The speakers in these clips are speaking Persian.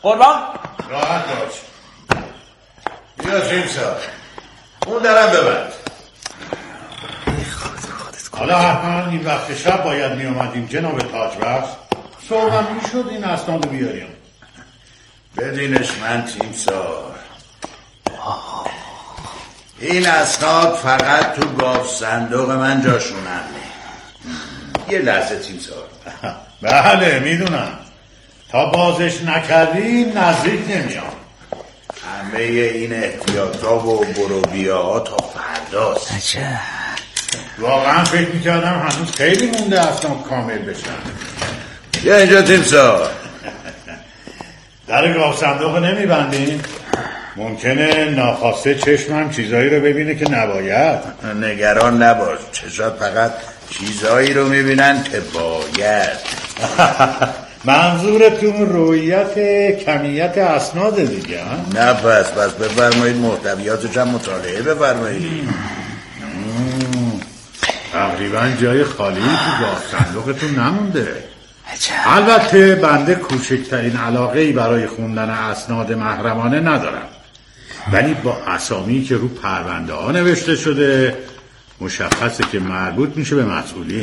قربان راحت باش. بیا جیمسا اون درم ببند. حالا حتما این وقت شب باید می اومدیم جناب تاجبخش. صبحم می شد این اسناد بیاریم. بدینش من تیمسار، این اسناد فقط تو گاف صندوق من جاشونن. یه لحظه تیمسار. بله میدونم، تا بازش نکردی نزدیک نمیام. همه این احتیاطا و بروبیاها تا فرداست. عجب. واقعا فکر میکردم هنوز خیلی مونده اسناد کامل بشن. بیا اینجا تیمسار. در گاف صندوق نمیبندین؟ ممکنه ناخواسته چشمم چیزایی رو ببینه که نباید. نگران نباش، چشات فقط چیزایی رو میبینن که باید. منظورتون رویت کمیت اسناد دیگه؟ نه پس بفرمایید محتویاتش هم مطالعه بفرمایید. تقریبا جای خالی تو گاف صندوقتون نمونده. البته بنده کوچکترین علاقه‌ای برای خوندن اسناد محرمانه ندارم، ولی با اسامی که رو پرونده ها نوشته شده مشخصه که مربوط میشه به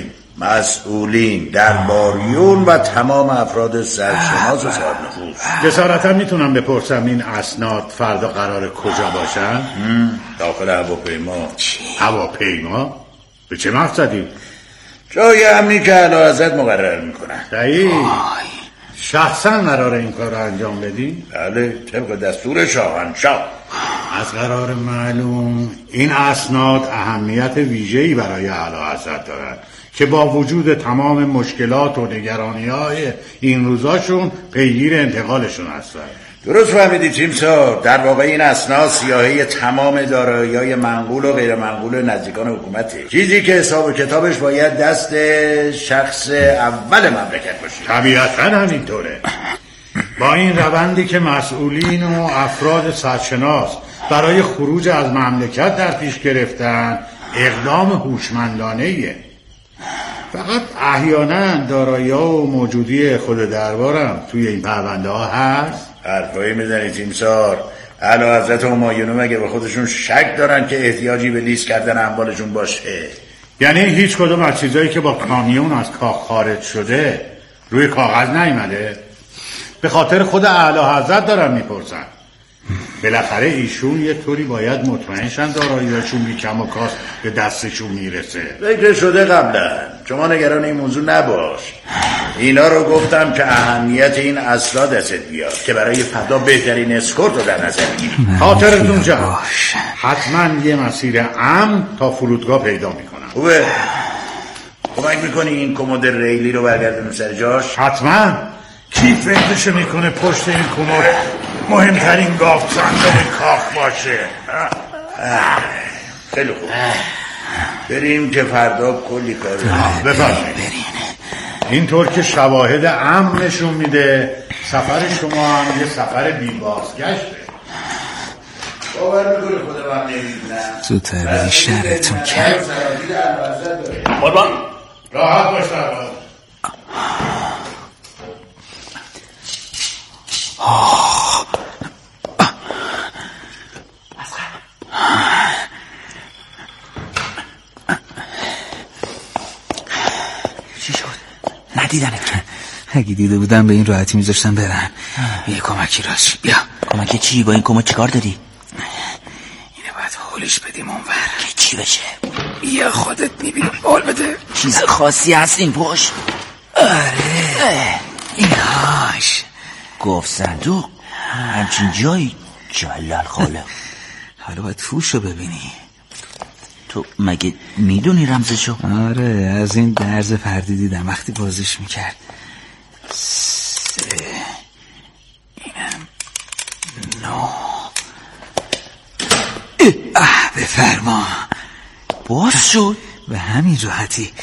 مسئولین درباریون و تمام افراد سرشناس و سرنفوذ. جسارتا میتونم بپرسم این اسناد فردا قراره کجا باشن؟ داخل هواپیما. هواپیما؟ به چه مقصدی؟ جای امنی که اعلیحضرت مقرر میکنن. صحیح. شخصا قراره این کار رو انجام بدی؟ بله، طبق دستور شاهنشاه. از قرار معلوم این اسناد اهمیت ویژه‌ای برای اعلیحضرت دارد که با وجود تمام مشکلات و نگرانی‌های این روزاشون پیگیر انتقالشون هستن. درست فهمیدی تیمسار، در واقع این اسناد سیاهی تمام دارایی‌های منقول و غیر منقول نزدیکان حکومته، چیزی که حساب و کتابش باید دست شخص اول مملکت باشه. طبیعتاً همینطوره. با این روندی که مسئولین و افراد سرشناس برای خروج از مملکت در پیش گرفتن، اقدام هوشمندانه‌ایه. فقط احیانا دارایی‌ها و موجودی خود دربارم توی این پرونده ها هست. حرفایی میزنی تیمسار؟ اعلیحضرت همایون مگه به خودشون شک دارن که احتیاجی به لیست کردن اموالشون باشه؟ یعنی هیچ کدوم از چیزایی که با کامیون از کاخ خارج شده روی کاغذ نیامده؟ به خاطر خود اعلیحضرت دارم میپرسن. بالاخره ایشون یه طوری باید مطمئن شن دارایی‌هاشون بی کم و کاست به دستشون میرسه. فکر شده قبلا، شما نگران این موضوع نباش. اینا رو گفتم که اهمیت این اسناد دست بیاد که برای فردا بهترین اسکورت رو در نظر بگیریم. خاطرتون جان، حتما یه مسیر امن تا فرودگاه پیدا میکنم. خوبه؟ کمک میکنی این کمد ریلی رو برگردونم سر جاش؟ حتما. کی فکرشو میکنه پشت این کمد مهمترین گاف صندوق کاخ باشه؟ خیلی خوب، بریم که فردا کلی کار بفرمایید. اینطور که شواهد امن نشون میده سفر شما هم یه سفر بی بازگشته. باور میکنه خود من نمیدونم زودتر بدی شرطون کرد. قربان راحت باش دربار. چی شد؟ ندیدنه. اگه دیده بودم به این راحتی میذاشتم برن. یه کمکی راست. بیا. کمکی چی؟ با این کمک چیکار داری؟ اینه باید حولش بدیم اونور. چی بشه؟ بیا خودت میبینی. حول بده. چیز خاصی هست این پشت؟ آره ایناش گفت صندوق همچین جایی جلال خاله. حالا باید فوشو ببینی. تو مگه میدونی رمزشو؟ آره از این درز فردی دیدم وقتی بازش میکرد. اینم 9. بفرما. باز شد به همین راحتی.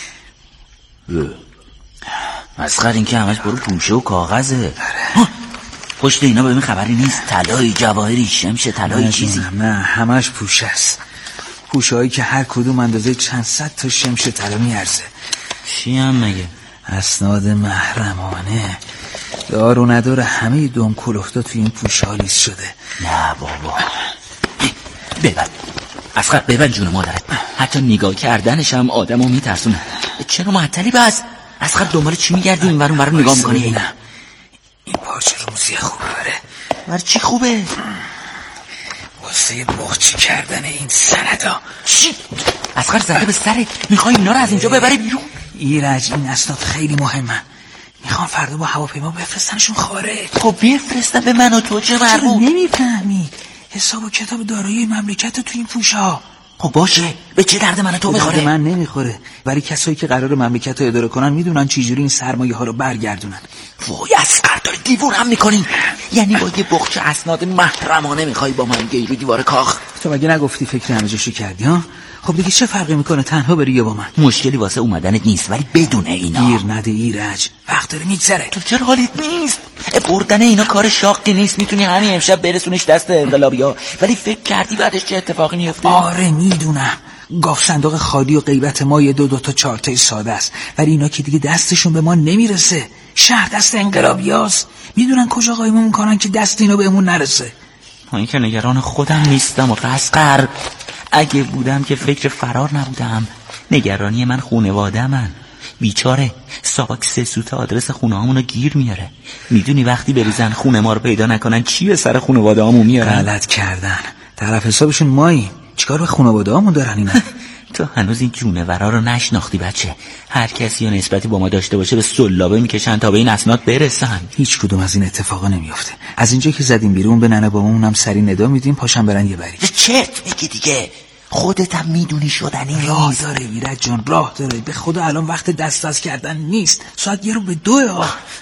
مسخر این که همش برو پوشه و کاغذه. پشت اینا به من خبری نیست؟ طلایی، جواهری، شمش طلایی چیزی؟ نه همش پوشه است. پوشه هایی که هر کدوم اندازه چند صد تا شمش طلا میارزه. چی هم مگه؟ اسناد محرمانه. دار و نداره همه دم کلفتا توی این پوشه لیز شده. نه بابا ببند اصغر، ببند جون مادرت. حتی نگاه کردنش هم آدمو میترسونه. چرا معطلی بس؟ اصغر دنبال چی میگردی؟ این ورون برام نگاه میکنی؟ نه این پارچه روزی خوبه. برای چی خوبه؟ واسه بخچی کردن این سندا. چی؟ اصغر زده به سرت، میخوای اینا رو از اینجا ببری بیرون؟ ایرج این اسناد خیلی مهمه، میخوام فردا با هواپیما بفرستنشون خارج. خب بفرستن به من و تو، چه مربوط؟ نمیفهمی حساب و کتاب دارایی مملکت تو این پوشا. خب باشه، به چه درد من و تو میخوره؟ من نمیخوره، ولی کسایی که قرار مملکت رو اداره کنن میدونن چجوری این سرمایه ها رو برگردونن. وای اصغر داری دیوون هم میکنی؟ یعنی با یه بخچه اسناد محرمانه میخوای با من گیرو دیوار کاخ؟ تو مگه نگفتی فکر همه جاشو کردی ها؟ خب دیگه چه فرقی میکنه تنها بری یا با من؟ مشکلی واسه اومدنت نیست، ولی بدون اینا گیر نده ایرج، وقت داره میگذره. تو چرا حالت نیست؟ بردن اینا کار شاقی نیست، میتونی همین امشب برسونش دست انقلابی‌ها. ولی فکر کردی بعدش چه اتفاقی میفته؟ آره میدونم، گاف صندوق خالی و غیبت ما یه دو تا چارتای ساده است، ولی اینا که دیگه دستشون به ما نمیرسه. شهر دست انقلابیاست، میدونن کجا قایمون میکنن که دست اینا بهمون نرسه. من که نگران خودم نیستم و اصغر، اگه بودم که فکر فرار نبودم. نگرانی من خونواده من. بیچاره ساواک 3 سوت آدرس خونه هامونو گیر میاره. میدونی وقتی بریزن خونه ما رو پیدا نکنن چی به سر خونواده هامون میارن؟ غلط کردن، طرف حسابشون ماییم. چیکار به خانواده هامون دارن اینا؟ تو هنوز این جونورا رو نشناختی بچه. هر کسی یا نسبتی با ما داشته باشه به سلابه میکشن تا به این اسناد برسن. هیچ کدوم از این اتفاقا نمیفته. از اینجا که زدیم بیرون به ننه بابامون هم سری ندا میدیم پاشن برن یه بری. چرت میگی دیگه، خودت هم میدونی شدنی راه داره ایرج جان، راه داره. به خدا الان وقت دست کردن نیست، ساعت 1:02.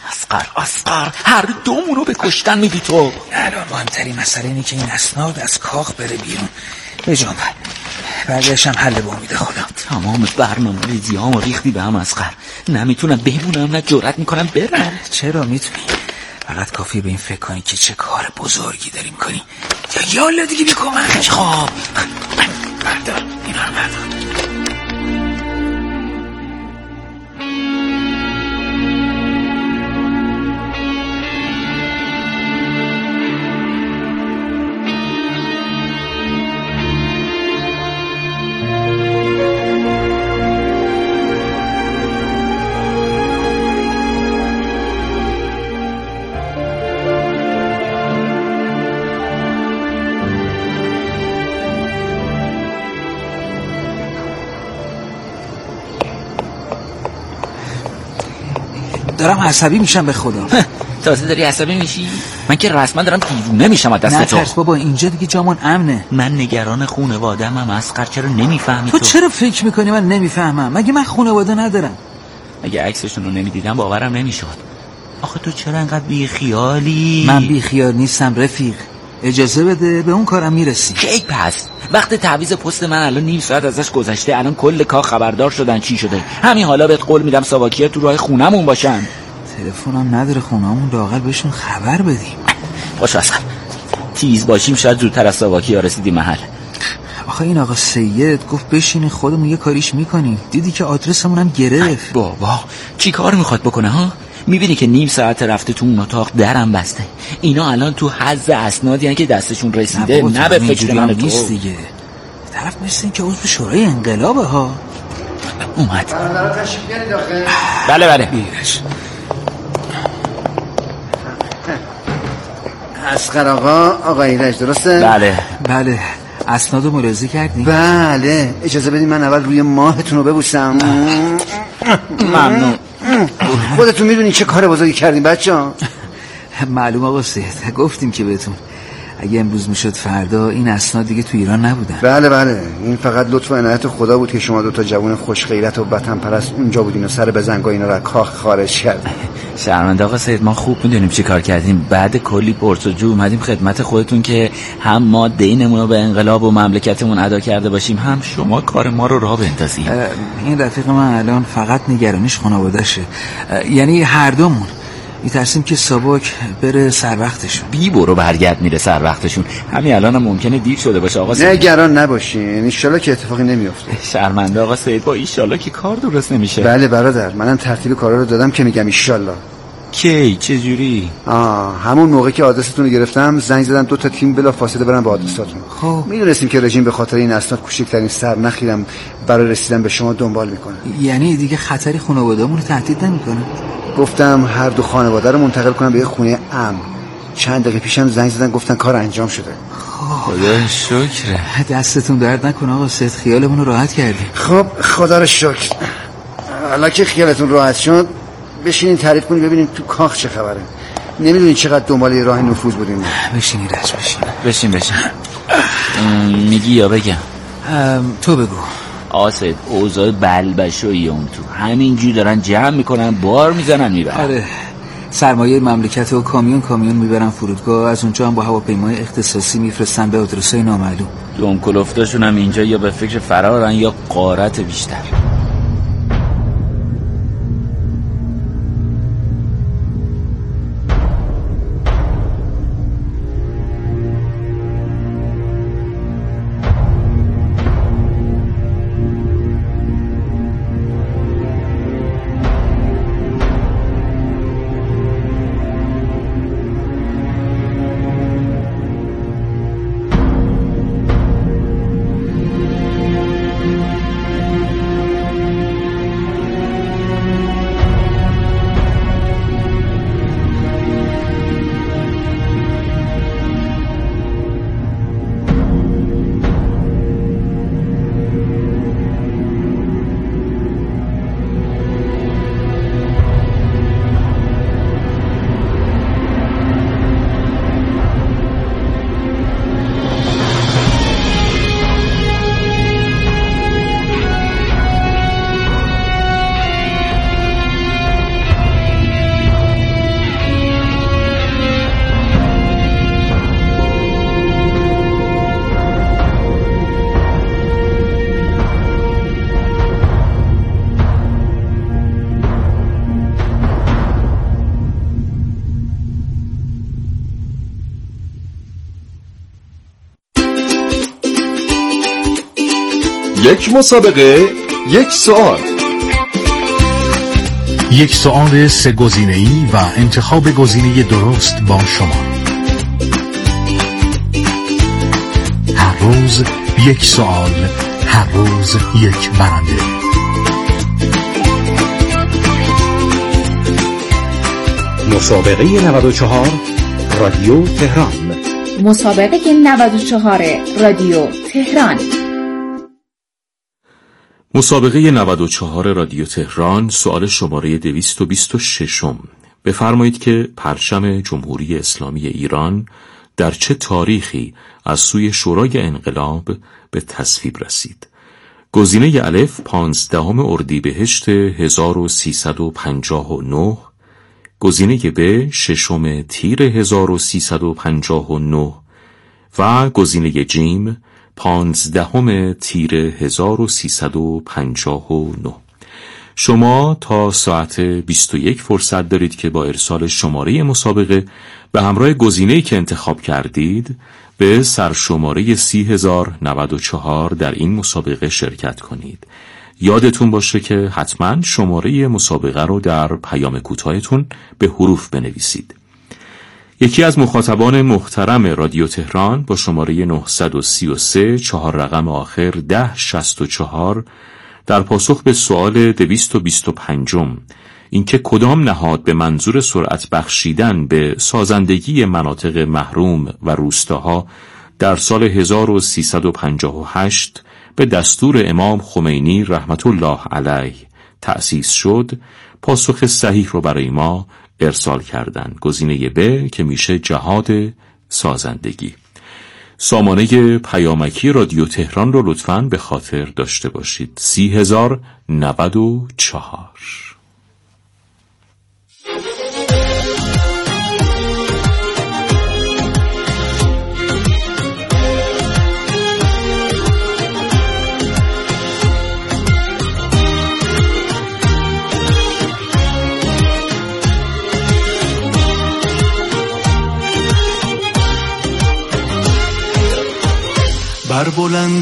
اصغر هر دومونو به کشتن میدی تو. الان مهمترین مسئله اینه که این اسناد از کاخ بره بیرون. بجام بعدش هم حل به امید خدا. تمام برنامه ریزیامو ریختی به هم اصغر. نمیتونم بمونم نه جرئت میکنم برم. چرا میتونی؟ فقط کافیه به این فکر کنی که چه کار بزرگی داریم کنی. یا یالا دیگه بیکمن. خب بردار اینا رو بردار. دارم عصبی میشم به خدا. تازه داری عصبی میشی؟ من که رسما دارم دیوونه میشم از دست تو. نه ترس بابا، اینجا دیگه جامون امنه. من نگران خانواده‌ام هم. اصغر چرا نمیفهمی تو چرا فکر میکنی من نمیفهمم؟ مگه من خانواده ندارم؟ اگه عکسشون رو نمیدیدم باورم نمیشد. آخه تو چرا انقدر بی خیالی؟ من بی خیال نیستم رفیق، اجازه بده به اون کارم میرسی. کی پس؟ وقت تعویض پست من الان نیم ساعت ازش گذشته. الان کل کاخ خبردار شدن چی شده. همین حالا بهت قول میدم ساواکی‌ها تو راه خونمون باشن. تلفنم نداره خونمون، لااقل بهشون خبر بدیم. باشه اصلا تیز باشیم شاید زودتر از ساواکی‌ها رسیدیم محل. آخه این آقا سید گفت بشینی خودمون یه کاریش میکنیم. دیدی که آدرسمون هم گرفت. بابا چی کار میخواد بکنه ها؟ میبینی که نیم ساعت رفته تو اون اتاق درم بسته. اینا الان تو حظ اسنادی که دستشون رسیده. نه به فکر من تو نیست دیگه. طرف مثل این که عضو شورای انقلابه ها. اومد. بله بیرش. اصغر آقا ایرج درسته؟ بله. اسنادو ملاحظه کردی؟ بله. اجازه بدین من اول روی ماهتون رو ببوسم. ممنون. خودتون میدونین چه کار بزرگی کردین بچه‌ها. معلوم آقا سید، گفتیم که بهتون اگه امروز میشد فردا این اسناد دیگه تو ایران نبودن. بله این فقط لطف و عنایت خدا بود که شما دوتا جوان خوش غیرت و وطن پرست اونجا بودین و سر بزنگا اینا رو کاخ خارج کرد. شرمنده آقا سید، ما خوب میدونیم چی کار کردیم. بعد کلی پرس و جو اومدیم خدمت خودتون که هم ما دینمون رو به انقلاب و مملکتمون ادا کرده باشیم، هم شما کار ما رو راه بندازیم. این رفیق من الان فقط نگرانیش خانواده‌شه، یعنی هر دومون میترسیم که ساواک بره سر وقتشون. بی برو برگرد میره سر وقتشون. همین الان هم ممکنه دیر شده باشه آقا سید. نگران نباشین، انشالله که اتفاقی نمیفته. شرمنده آقا سید، با ایشالله که کار درست نمیشه. بله برادر، منم ترتیب کارا رو دادم که میگم ایشالله. کی چجوری؟ همون موقع که آدرستون رو گرفتم زنگ زدم 2 تا تیم بلا فاصله برن به آدرساتون. خب میدونستیم که رژیم به خاطر این اسناد کوچکترین سر نخیرم برای رسیدن به شما دنبال میکنه. یعنی دیگه خطری خانواده‌مون رو تهدید نمیکنه؟ گفتم هر 2 خانواده رو منتقل کنم به یه خونه امن. چند دقیقه پیشم زنگ زدن گفتن کار انجام شده. خدا شکر. دستتون درد نکنه آقا سید، خیالمون رو راحت کردی. خب خدا رو شکر. حالا که خیالتون راحت شد بشینین تعریف کنید ببینیم تو کاخ چه خبره. نمیدونین چقدر دنبال راه نفوذ بودیم. بشینی رج بشین. بشین. میگی یا بگم؟ تو بگو. آسد اوضاع بلبشویی اون تو همینجوری دارن جمع میکنن بار میزنن میبرن. آره سرمایه مملکت و کامیون میبرن فرودگاه، از اونجا هم با هواپیمای اختصاصی میفرستن به آدرسای نامعلوم. دونکلفتاشون هم اینجا یا به فکر فرارن یا غارت بیشتر. یک مسابقه، یک سوال. یک سوال 3 گزینه‌ای و انتخاب گزینه درست با شما. هر روز یک سوال، هر روز یک برنده. مسابقه 94 رادیو تهران. مسابقه 94 رادیو تهران. مسابقه 94 رادیو تهران، سوال شماره 226. بفرمایید که پرچم جمهوری اسلامی ایران در چه تاریخی از سوی شورای انقلاب به تصویب رسید؟ گزینه الف 15 اردیبهشت 1359، گزینه ب 6 تیر 1359 و گزینه جیم 15 تیر 1359. شما تا ساعت 21 فرصت دارید که با ارسال شماره مسابقه به همراه گزینه‌ای که انتخاب کردید به سرشماره 30094 در این مسابقه شرکت کنید. یادتون باشه که حتما شماره مسابقه رو در پیام کوتاهتون به حروف بنویسید. یکی از مخاطبان محترم رادیو تهران با شماره 933 4 رقم آخر 1064 در پاسخ به سوال 225 اینکه کدام نهاد به منظور سرعت بخشیدن به سازندگی مناطق محروم و روستاها در سال 1358 به دستور امام خمینی رحمت الله علیه تأسیس شد، پاسخ صحیح رو برای ما ارسال کردن. گزینه ب که میشه جهاد سازندگی. سامانه پیامکی رادیو تهران رو لطفاً به خاطر داشته باشید. 3094. بر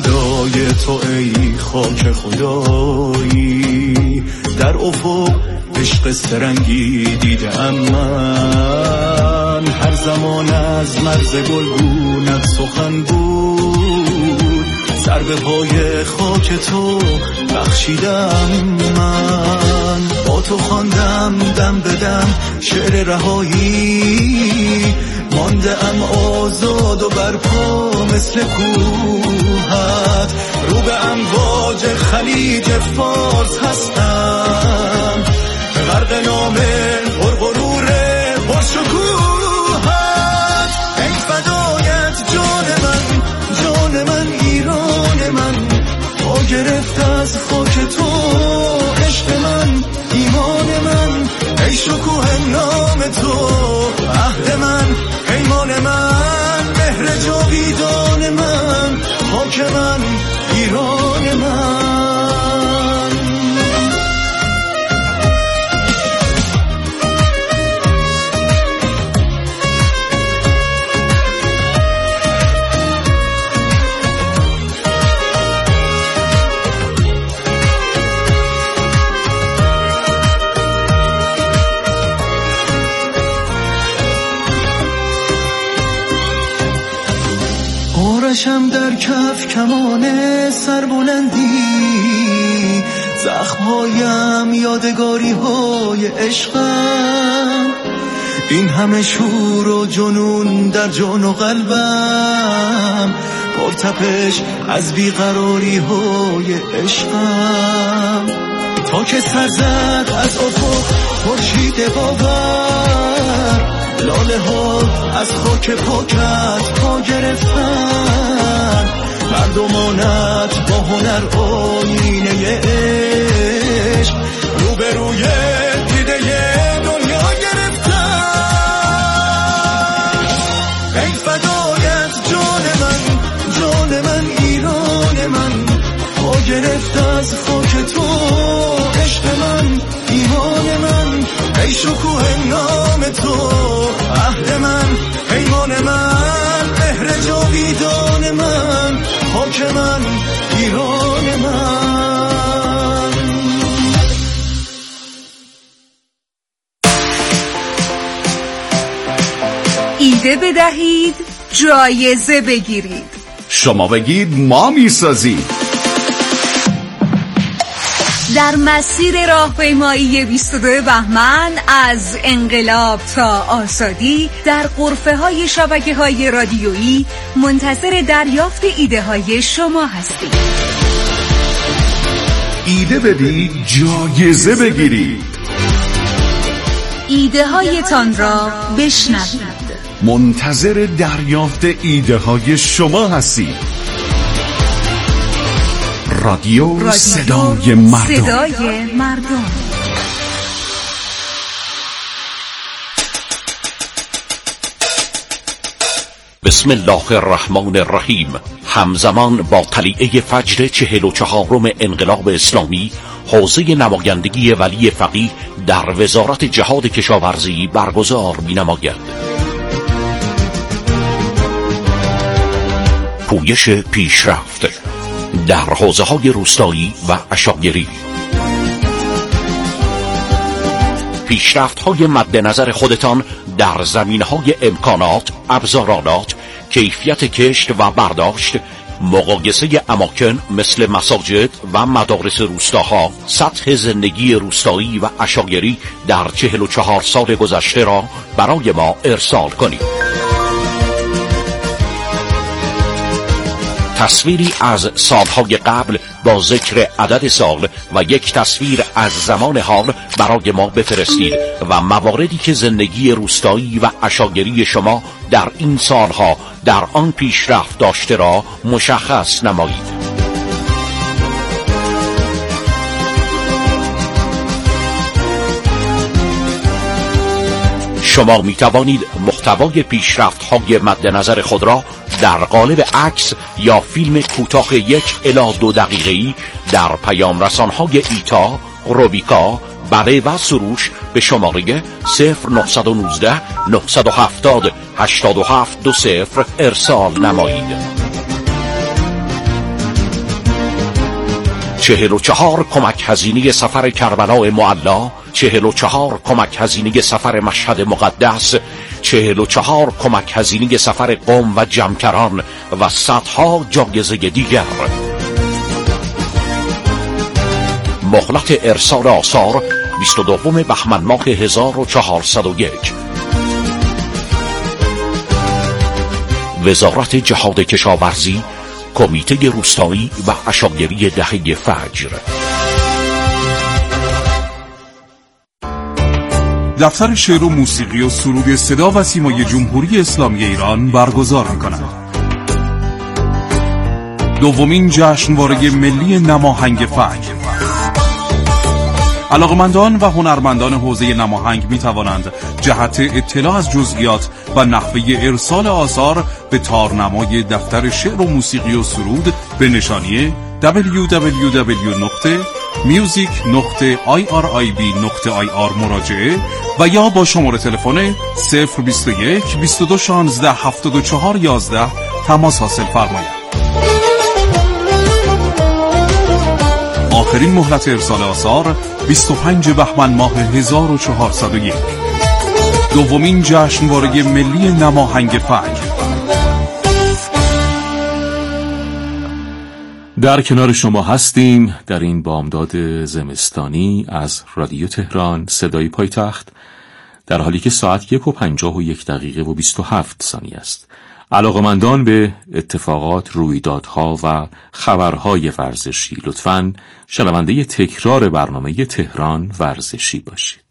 بلندای تو ای خاک خدایی، در افق عشق سرنگی دیدم من، هر زمان از مرز گلگونت سخن بود، سر به پای خاک تو بخشیدم من، با تو خواندم دم به دم شعر رهایی، مانده ام آزاد و برپا مثل کوهت، رو به امواج خلیج فارس هستم، غرق نام پرغرور پرشکوهت، ای فدایت جان من، جان من ایران من، پا گرفت از خاک تو عشق من، ایمان من، ای شکوه نام تو عهد من، پیمان من، مهر جاویدان من، خاک من، ایران من. آرشم در کف کمان سربلندی، زخمهایم یادگاری های عشقم، این همه شور و جنون در جان و قلبم، پرتپش از بیقراری های عشقم، تا که سر زد از افق خورشید باور، لاله ها از خاک پاکت پا گرفتن، مردمانت با هنر آینه عشق، روبروی دیده دنیا گرفتن، ای فدایت جان من، جان من ایران من، پا گرفت از خاک تو عشق من، ایمان من، ای شکوه نام تو عهد من، پیمان من، مهر جاویدان من، خاک من، ایران من. ایده بدهید، جایزه بگیرید. شما بگید ما میسازید. در مسیر راهپیمایی 22 بهمن از انقلاب تا آزادی در غرفه‌های شبکه‌های رادیویی منتظر دریافت ایده‌های شما هستیم. ایده بدید، جایزه بگیرید. ایده‌هایتان را بشنوید. منتظر دریافت ایده‌های شما هستید. رادیو صدای مردم. صدای مردم. بسم الله الرحمن الرحیم. همزمان با طلیعه فجر 44م انقلاب اسلامی، حوزه نمایندگی ولی فقیه در وزارت جهاد کشاورزی برگزار می‌نماید. پویش پیشرفت در حوزه‌های روستایی و عشایری. پیشرفت‌های مد نظر خودتان در زمینه‌های امکانات، ابزارالات، کیفیت کشت و برداشت، مقایسه اماکن مثل مساجد و مدارس روستاها، سطح زندگی روستایی و عشایری در 44 سال گذشته را برای ما ارسال کنید. تصویری از سالهای قبل با ذکر عدد سال و یک تصویر از زمان حال برای ما بفرستید و مواردی که زندگی روستایی و عشایری شما در این سالها در آن پیشرفت داشته را مشخص نمایید. شما می توانید محتوای پیشرفت‌های مد نظر خود را در قالب عکس یا فیلم کوتاه 1 الی 2 دقیقه‌ای در پیام رسان‌های ایتا، روبیکا، بله و سروش به شماره 0919 970 8720 ارسال نمایید. 44 کمک هزینه سفر کربلای معلا، 44 کمک هزینه سفر مشهد مقدس، 44 کمک هزینه سفر قم و جمکران و صدها جایزه دیگر. مهلت ارسال آثار 22 بهمن ماه 1401. وزارت جهاد کشاورزی، کمیته روستایی و عشایری دهه فجر. دفتر شعر و موسیقی و سرود صدا و سیمای جمهوری اسلامی ایران برگزار می‌کند. دومین جشنواره ملی نماهنگ فجر. علاقمندان و هنرمندان حوزه نماهنگ می توانند جهت اطلاع از جزئیات و نحوه ارسال آثار به تارنمای دفتر شعر و موسیقی و سرود به نشانی www.music.irib.ir مراجعه و یا با شماره تلفن 021 22 16 74 11 تماس حاصل فرمایید. آخرین مهلت ارسال آثار 25 بهمن ماه 1401. دومین جشنواره ملی نماهنگ فجر. در کنار شما هستیم در این بامداد زمستانی از رادیو تهران صدای پایتخت، در حالی که ساعت 1:51 و 27 ثانیه است. علاقمندان به اتفاقات، رویدادها و خبرهای ورزشی لطفاً شنونده تکرار برنامه تهران ورزشی باشید.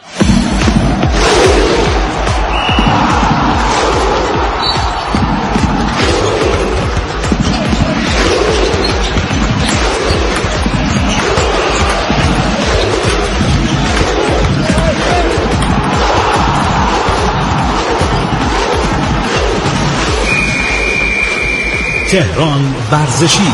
تهران ورزشی.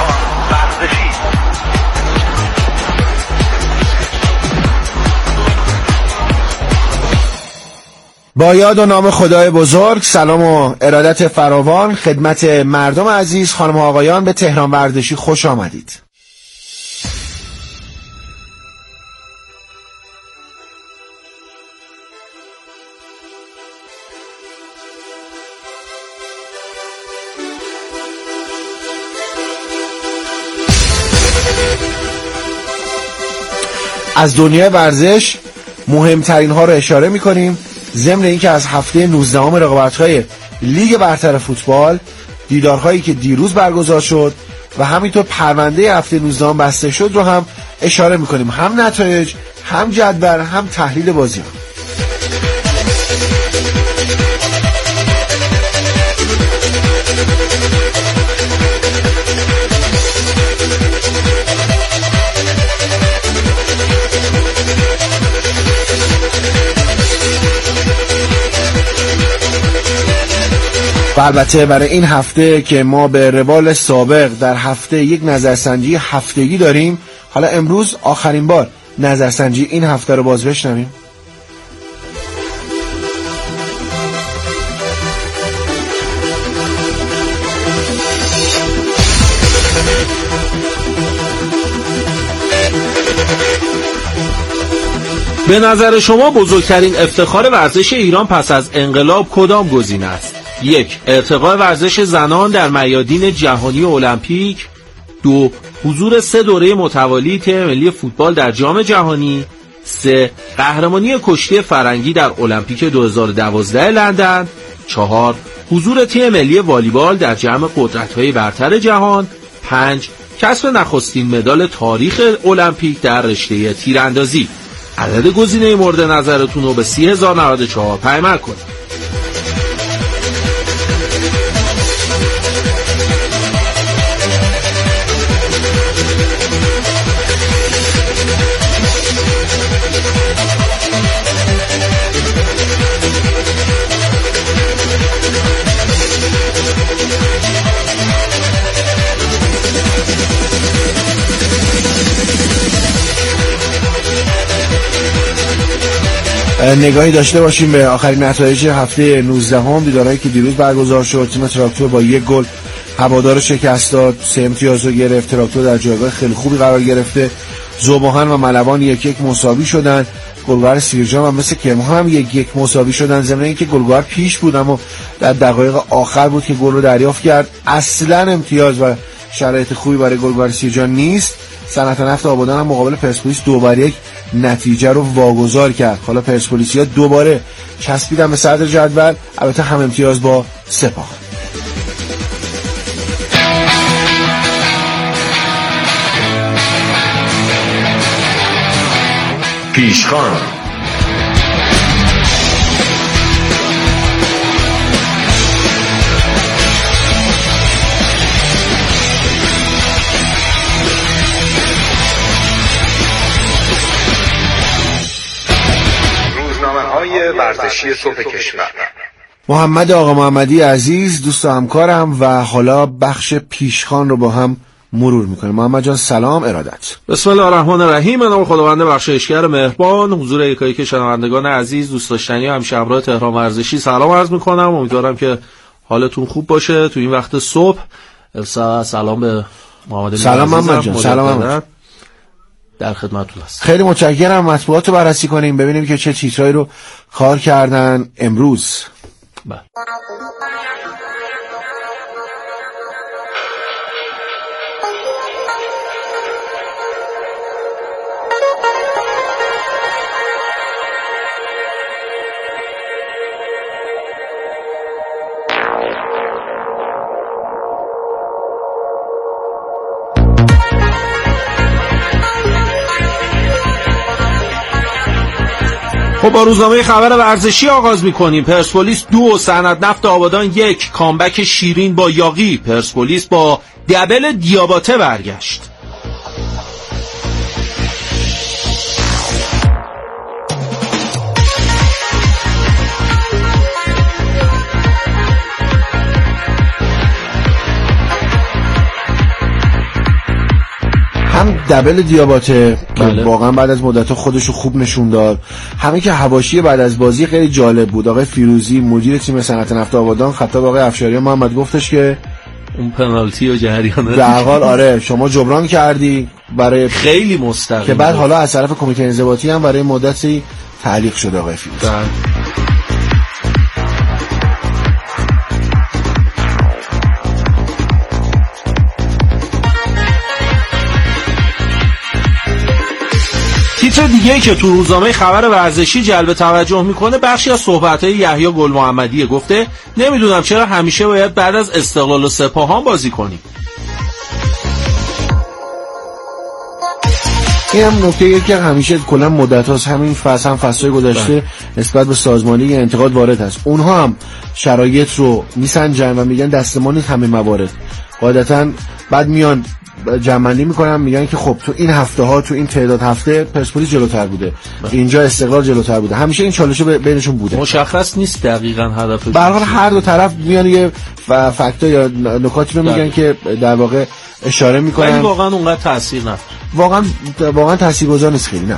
با یاد و نام خدای بزرگ، سلام و ارادت فراوان خدمت مردم عزیز، خانم و آقایان، به تهران ورزشی خوش آمدید. از دنیای ورزش مهمترین ها رو اشاره می‌کنیم، ضمن اینکه از هفته 19 رقابت‌های لیگ برتر فوتبال، دیدارهایی که دیروز برگزار شد و همینطور پرونده هفته 19 بسته شد رو هم اشاره می‌کنیم، هم نتایج، هم جدول، هم تحلیل بازی‌ها. البته برای این هفته که ما به روال سابق در هفته یک نظرسنجی هفتگی داریم، حالا امروز آخرین بار نظرسنجی این هفته رو باز بشنویم. به نظر شما بزرگترین افتخار ورزش ایران پس از انقلاب کدام گزینه است؟ 1. ارتقاء ورزش زنان در میادین جهانی المپیک. 2. حضور 3 دوره متوالی تیم ملی فوتبال در جام جهانی. 3. قهرمانی کشتی فرنگی در المپیک 2012 لندن. 4. حضور تیم ملی والیبال در جمع قدرت‌های برتر جهان. 5. کسب نخستین مدال تاریخ المپیک در رشته تیراندازی. عدد گزینه مورد نظرتون رو به 30,094 پیمر کنید. نگاهی داشته باشیم به آخرین نتایج هفته 19 دیدارهایی که دیروز برگزار شد. تیم تراکتور با 1 گل هوادار شکست داد، 3 امتیاز رو گرفت. تراکتور در جایگاه خیلی خوبی قرار گرفته. ذوباهن و ملوان 1-1 مساوی شدن. گلگهر سیرجان و مثل کرمان هم 1-1 مساوی شدن، ضمن اینکه گلگهر پیش بود اما در دقایق آخر بود که گل رو دریافت کرد. اصلا امتیاز و شرایط خوبی برای گلگهر سیرجان نیست. صنعت نفت آبادان هم مقابل پرسپولیس 2-1 نتیجه رو واگذار کرد. حالا پرسپولیسیا دوباره چسبیدن به صدر جدول، البته هم امتیاز با سپاه. پیشخوان. روزنامه‌های ورزشی صبح کشور. محمد آقا محمدی عزیز دوست و همکارم و حالا بخش پیشخوان رو با هم مرور میکنه. محمد جان سلام، ارادت. بسم الله الرحمن الرحیم. به نام خداوند بخشایشگر مهربان. حضور یکایک شنوندگان عزیز، دوست داشتنی و همیشه همراه تهران ورزشی سلام عرض میکنم. امیدوارم که حالتون خوب باشه تو این وقت صبح. سلام به محمد. سلام محمد جان. سلام محمد. در خدمتتون هستم. خیلی متشکرم. مطبوعات رو بررسی کنیم ببینیم که چه تیترایی رو کار کردن امروز. بله. خب با روزنامه خبر ورزشی آغاز می‌کنیم. پرسپولیس 2 صنعت نفت آبادان 1. کامبک شیرین با یاغی. پرسپولیس با دبل دیاباته برگشت. هم دبل دیاباته که بله. واقعا بعد از مدت خودشو خوب نشون داد. همین که حواشی بعد از بازی خیلی جالب بود. آقای فیروزی مدیر تیم صنعت نفت آبادان خطاب آقای افشاریان محمد گفتش که اون پنالتی و جریان در حال آره شما جبران کردی برای خیلی مستقیم که بعد حالا از طرف کمیته انضباطی هم برای مدتی تعلیق شده آقای فیروزی. تیتر دیگه‌ای که تو روزنامه خبر ورزشی جلب توجه میکنه بخشی از صحبت‌های یحیی گل محمدی. گفته نمیدونم چرا همیشه باید بعد از استقلال و سپاهان بازی کنیم. این هم نکته که همیشه کلا مدت هاست همین فصل هم فصل‌های گذشته نسبت به سازمانی انتقاد وارد هست. اونها هم شرایط رو میسنجن و میگن دست ما نیست همه موارد. قاعدتاً بعد میان جمع‌بندی میکنن میگن که خب تو این هفته ها تو این تعداد هفته پرسپولیس جلوتر بوده، اینجا استقلال جلوتر بوده. همیشه این چالش بینشون بوده. مشخص نیست دقیقاً هدف. به هر حال هر دو طرف میان یه فکتا یا نکاتی رو میگن که در واقع اشاره میکنن. ولی واقعا اونقدر تاثیر نداره. واقعا تاثیرگذار نیست خیلی. نه.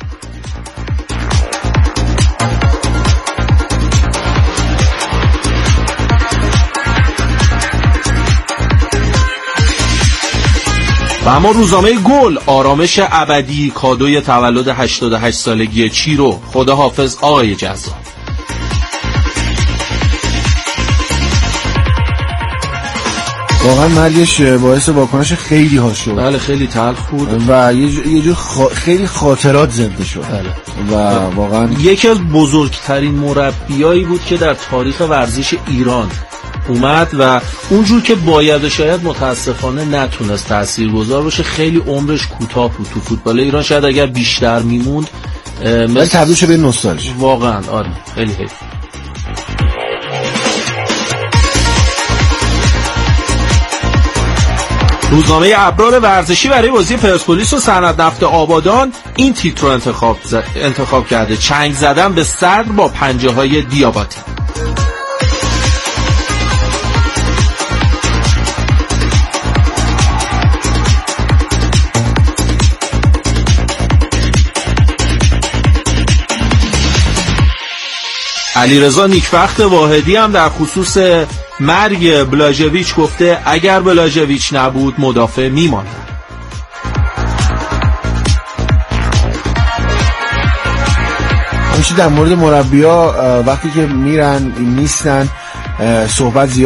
و اما روزنامه گل آرامش ابدی کادوی تولد 88 سالگی چیرو. خدا حافظ آقای جذاب. واقعا مرگش باعث واکنش خیلی ها شد. بله خیلی تلخ بود و یه جور خیلی خاطرات زنده شد. بله. و واقعا یکی از بزرگترین مربیایی بود که در تاریخ ورزش ایران اومد و اونجور که باید و شاید متاسفانه نتونست تاثیرگذار باشه. خیلی عمرش کوتاه بود تو فوتبال ایران. شاید اگر بیشتر میموند ولی تبدیل شد به نوستالژی. واقعا آره خیلی حیف. روزنامه ابرار ورزشی برای بازی پرسپولیس و صنعت نفت آبادان این تیتر رو انتخاب کرده: چنگ زدن به صدر با پنجه های دیاباته. علیرضا نیکبخت واحدی هم در خصوص مرگ بلاژویچ گفته اگر بلاژویچ نبود مدافع میماند. همیشه در مورد مربی‌ها وقتی که میرن نیستن صحبت زیاد